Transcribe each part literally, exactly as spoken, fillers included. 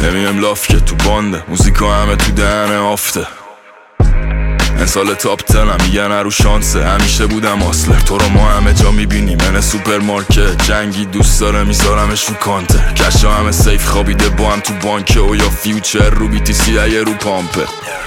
نمیم لاف که تو بانده، موزیکا همه تو دهنه آفته. این سال تاپ تنم میگن رو شانسه، همیشه بودم آسلر. تو رو ما همه جا میبینیم من سوپرمارکت، جنگی دوست داره میذارمش رو کانتر. کشا همه سیف خوابیده با هم تو بانکه و یا فیوچر رو بی تی سی ای رو پامپه.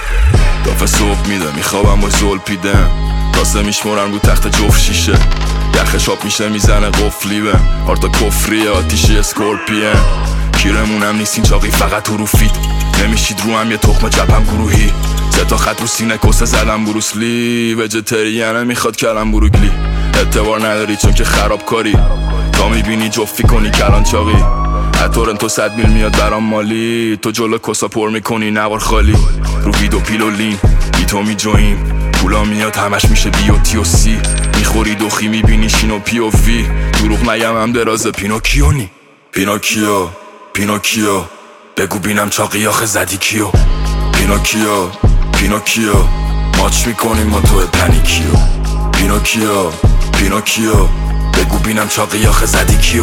دافه صبح میده میخوابم با زل پیدم، کاسه میشمرن رو تخت جفت شیشه. یخش آب میشه میزنه قفلی به هارتا کفری آتیشی اسکورپیه. کیرمونم نیستین چاقی فقط تو رو فید، نمیشید رو هم یه تخم جبم گروهی. سه تا خط رو سینه کسه زدم بروسلی، وجتریانه میخواد کلم بروگلی. اعتبار نداری چون که خرابکاری، تا میبینی جفی کنی کلان چاقی. اتورن تو صد میل میاد برام مالی، تو جلو کسا پر میکنی نوار خالی. رو ویدو پیلولین بی تو می جویم، پولا میاد همش میشه بی و تی و سی. میخوری دوخی میبینی شینو پی و وی، دروغ نگم هم دراز پینوکیونی. پینوکیو پینوکیو بگو بینم چاقی آخه زدی کیو. پینوکیو پینوکیو ماچ میکنیم ما تو پنیکیو. پینوکیو پینوکیو بگو بینم چاقی آخه زدی کیو.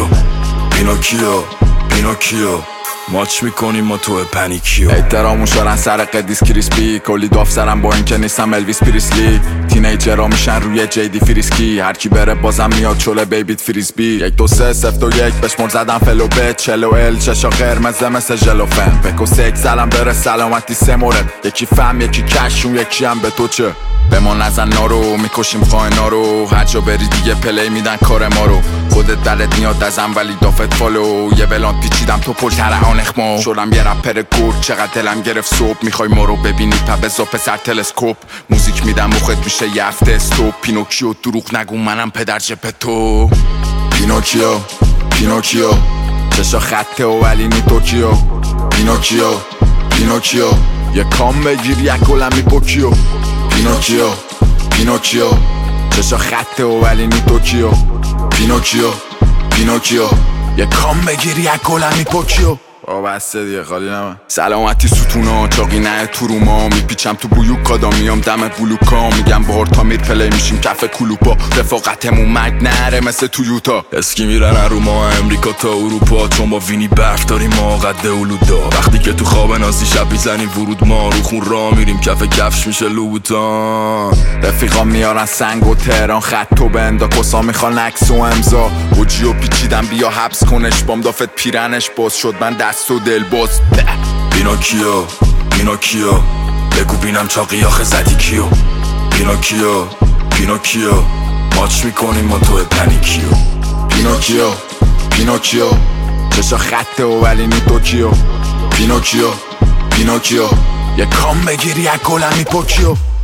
پینوکیو پینوکیو ماچ میکنیم ما تو پنیکیو. احترامون شارن سر قدیس کریسپی، کلی داف سرم با اینکه نیستم الویس پریسلی. تینیجرها میشن روی جیدی فریسکی، هر کی بره بازم میاد چوله بیبیت فریسبی. یک دو سه سفت و یک بشمر زدم فلو به چلو ال چشا قرمزه مثل جلوفن. بکو سک سلام بره سلامتی سه مورد، یکی فهم یکی کشون یکی هم به تو چه. به ما نزن نارو میکشیم خائنا رو، هر جا بری دیگه پلی میدن کار ما رو. خودت دلت میاد ازم ولی دافت فالو، یه بلان پیچیدم تو پشت هر آنخمو. شدم یه رپر گرد چقدر دلم گرفت صبح، میخوای ما رو ببینی پبزا پسر تلسکوپ. موزیک میدم مخت میشه یه هفته استوب. پینوکیو دروغ نگو منم پدر جپتو. پینوکیو پینوکیو چشا خطه و ولی نی توکیو. پینوکیو پینوکیو یه کام بگیر یک گلم میپوکیو. پینوکیو پینوکیو چشا خطه و ولی نی توکیو. پینوکیو پینوکیو یه کام بگیر یک گلم میپوکیو. آه بسته دیگه خالی نمه. سلامتی ستونا چاقی نه تو رو ما، میپیچم تو بیوکادا میام دم بلوکا. میگم بار تا میر پلی میشیم کف کلوپا، رفاقتمون مرگ نره مثل تویوتا. اسکی میرن رو ما امریکا تا اروپا، چون با وینی برف داریم ما قد اولودا. وقتی که تو خواب نازی شب میزنیم ورود ما، رو خون را میریم کف کفش میشه لوبوتان. رفیقا میارن سنگ و تهران خط و بندا، کسا میخوان عکس و امضا. وجیو پیچیدم بیا حبس کنش بام دافت پیرنش باز شد من دست و دل باز. پینوکیو پینوکیو بگو بینم چاقی آخه زدی کیو. پینوکیو پینوکیو ماچ میکنیم ما تو پنیکیو. پینوکیو پینوکیو چشا خطه و ولی نی توکیو. پینوکیو پینوکیو یه کام بگیری یک گلم میپوکیو.